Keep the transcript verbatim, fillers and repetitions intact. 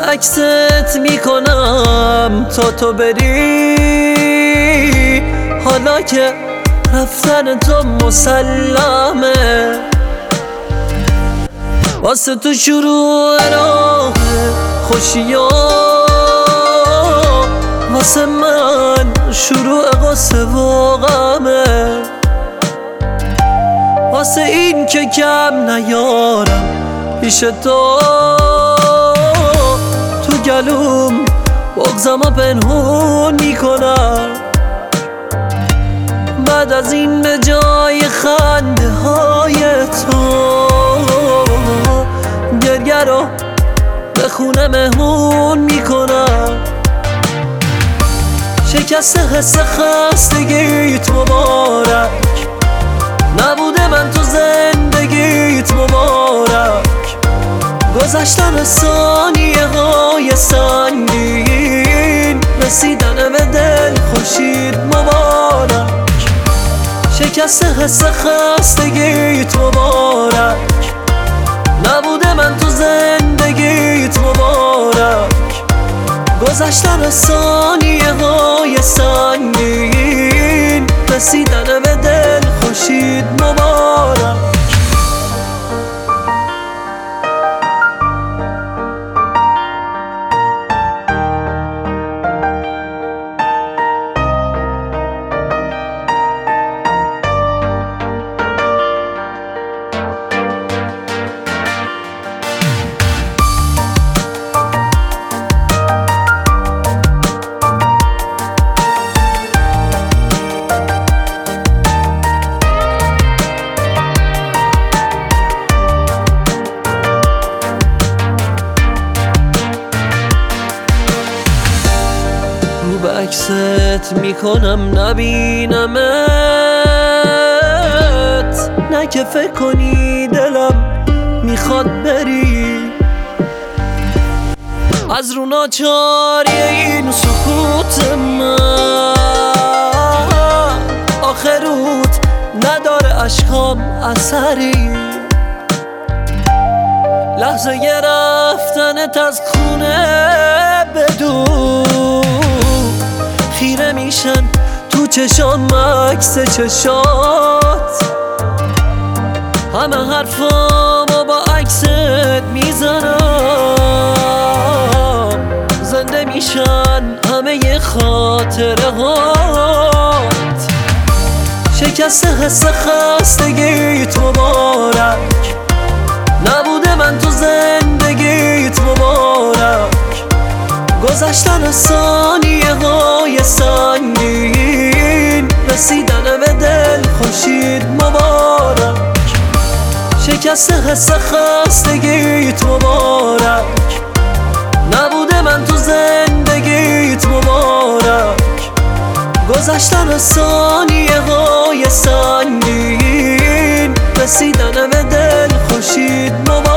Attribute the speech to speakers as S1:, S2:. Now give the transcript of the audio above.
S1: عکست میکنم تا تو بری، حالا که رفتن تو مسلمه. واسه تو شروع راه خوشیا، واسه من شروع قصه و غمه. واسه این که کم نیارم پیش تو، تو گلوم بغضمو پنهون میکنم. بعد از این به جای خنده های تو، گریه رو به خونه مهمون میکنم. شکست حس خستگیت مبارک، نبوده من تو زندگیت مبارک. گذشتن ثانیه های سنگین، رسیدن به دل خورشید مبارک. شکست حس خستگیت مبارک، نبوده من تو زندگیت مبارک. گذشتن ثانیه های سنگین، رسیدن به دل خورشید مبارک. به عکست میکنم نبینمت، نه که فکر کنی دلم میخواد بری. از رو ناچاری این سکوت من، آخروت نداره اشکام اثری. لحظه ی رفتنت از خونه بدون، خیره میشن تو چشام عکس چشات. همه حرفامو با عکست میزنم، زنده میشن همه خاطره هات. شکست حس خستگیت مبارک، نبوده من تو زندگیت مبارک. گذشتن ثانیه های سنگین، رسیدن به دل خورشید مبارک. شکست حس خستگیت مبارک، نبوده من تو زندگیت مبارک. گذشتن ثانیه های سنگین، رسیدن به دل خورشید مبارک.